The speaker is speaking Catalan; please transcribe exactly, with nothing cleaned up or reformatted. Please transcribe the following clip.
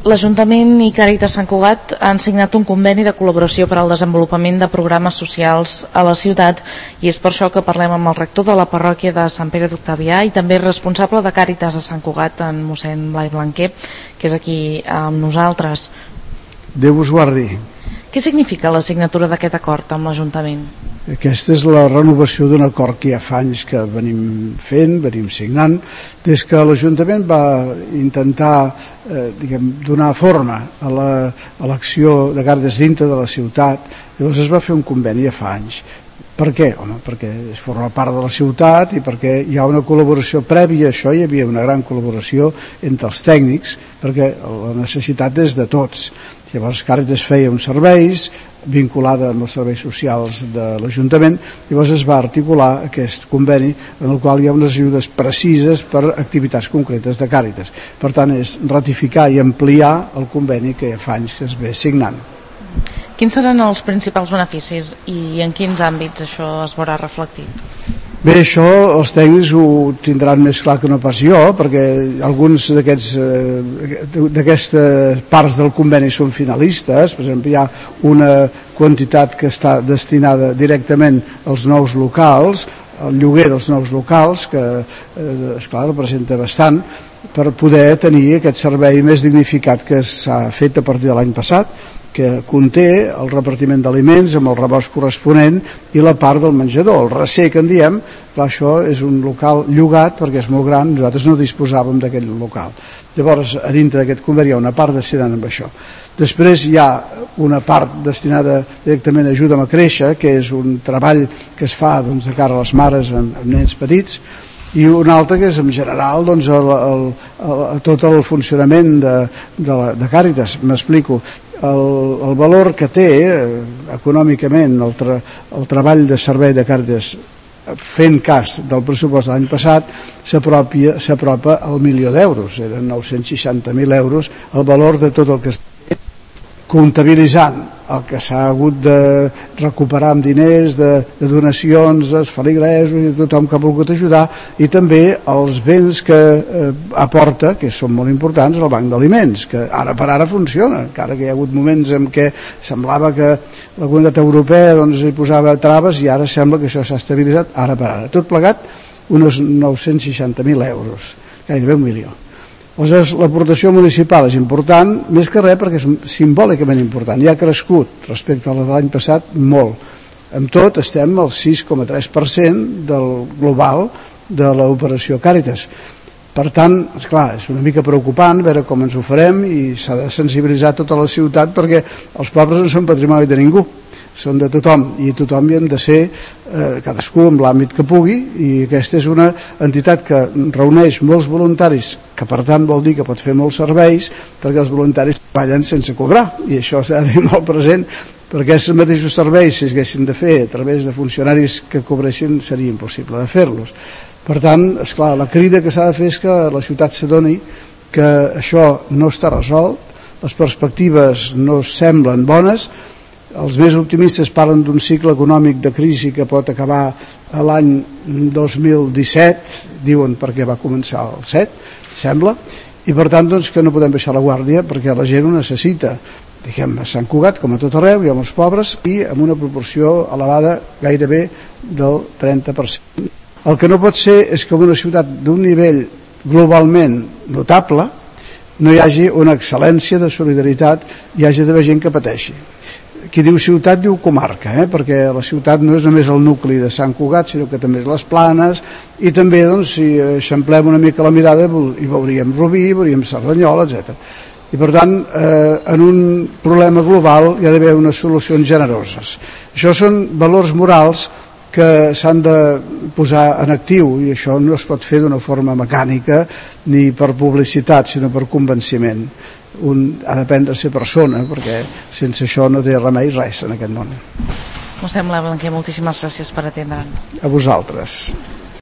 L'Ajuntament i Càritas Sant Cugat han signat un conveni de col·laboració per al desenvolupament de programes socials a la ciutat, i és per això que parlem amb el rector de la parròquia de Sant Pere d'Octavià i també responsable de Càritas a Sant Cugat, en mossèn Blai Blanquer, que és aquí amb nosaltres. Déu us guardi. Què significa la signatura d'aquest acord amb l'Ajuntament? Aquesta és la renovació d'un acord que ja fa anys que venim fent, venim signant, des que l'Ajuntament va intentar eh, diguem, donar forma a l'acció de Càritas dintre de la ciutat. Llavors es va fer un conveni ja fa anys. Per què? Home, perquè es forma part de la ciutat i perquè hi ha una col·laboració prèvia a això, hi havia una gran col·laboració entre els tècnics, perquè la necessitat és de tots. Llavors Càritas feia uns serveis vinculada amb els serveis socials de l'Ajuntament, llavors es va articular aquest conveni en el qual hi ha unes ajudes precises per activitats concretes de Càritas. Per tant, és ratificar i ampliar el conveni que ja fa anys que es ve signant. Quins seran els principals beneficis i en quins àmbits això es veurà reflectit? Bé, això els tècnics ho tindran més clar que no pas jo, perquè alguns d'aquestes parts del conveni són finalistes. Per exemple, hi ha una quantitat que està destinada directament als nous locals, al lloguer dels nous locals, que esclar, representa bastant, per poder tenir aquest servei més dignificat que s'ha fet a partir de l'any passat, que conté el repartiment d'aliments amb el rebost corresponent i la part del menjador, el recer que en diem. Clar, això és un local llogat perquè és molt gran, nosaltres no disposàvem d'aquest local. Llavors, a dintre d'aquest conveni hi ha una part destinada amb això. Després hi ha una part destinada directament a ajuda a créixer, que és un treball que es fa doncs, de cara a les mares amb, amb nens petits, i una altra que és en general doncs, el, el, el, tot el funcionament de, de, la, de Càritas. M'explico. El, el valor que té eh, econòmicament el, tra, el treball de servei de Càritas fent cas del pressupost de l'any passat s'apropa al milió d'euros, eren nou-cents seixanta mil euros el valor de tot el que es comptabilitzant el que s'ha hagut de recuperar amb diners de, de donacions, els feligresos i tothom que ha volgut ajudar, i també els béns que eh, aporta, que són molt importants, el banc d'aliments, que ara per ara funciona, encara que hi ha hagut moments en què semblava que la Comunitat Europea doncs, hi posava traves, i ara sembla que això s'ha estabilitzat ara per ara. Tot plegat uns nou-cents seixanta mil euros, gairebé un milió. Aleshores, l'aportació municipal és important, més que res perquè és simbòlicament important, i ha crescut respecte a l'any passat molt. Amb tot estem al sis coma tres per cent del global de l'operació Càritas. Per tant, esclar, és una mica preocupant veure com ens ho farem, i s'ha de sensibilitzar tota la ciutat perquè els pobres no són patrimoni de ningú, són de tothom, i tothom hi hem de ser eh, cadascú en l'àmbit que pugui, i aquesta és una entitat que reuneix molts voluntaris, que per tant vol dir que pot fer molts serveis, perquè els voluntaris treballen sense cobrar, i això s'ha de tenir molt present, perquè aquests mateixos serveis, si es haguessin de fer a través de funcionaris que cobressin, seria impossible de fer-los. Per tant, esclar, la crida que s'ha de fer és que la ciutat s'adoni que això no està resolt, les perspectives no semblen bones. Els més optimistes parlen d'un cicle econòmic de crisi que pot acabar a l'any dos mil disset, diuen perquè va començar el set, sembla, i per tant doncs, que no podem baixar la guàrdia perquè la gent ho necessita. Diguem, a Sant Cugat, com a tot arreu, hi ha molts pobres i amb una proporció elevada gairebé del trenta per cent. El que no pot ser és que en una ciutat d'un nivell globalment notable no hi hagi una excel·lència de solidaritat, hi hagi d'haver gent que pateixi. Qui diu ciutat diu comarca, eh? Perquè la ciutat no és només el nucli de Sant Cugat, sinó que també és les Planes, i també, doncs, si eixamplem una mica la mirada, hi veuríem Rubí, veuríem Cerdanyola, etcètera. I per tant, eh, en un problema global hi ha d'haver unes solucions generoses. Això són valors morals que s'han de posar en actiu, i això no es pot fer d'una forma mecànica ni per publicitat, sinó per convenciment. Un ha d'aprendre a ser persona, perquè sense això no té remei res en aquest món. Mossèn Blai Blanquer, moltíssimes gràcies per atendre'ns. A vosaltres.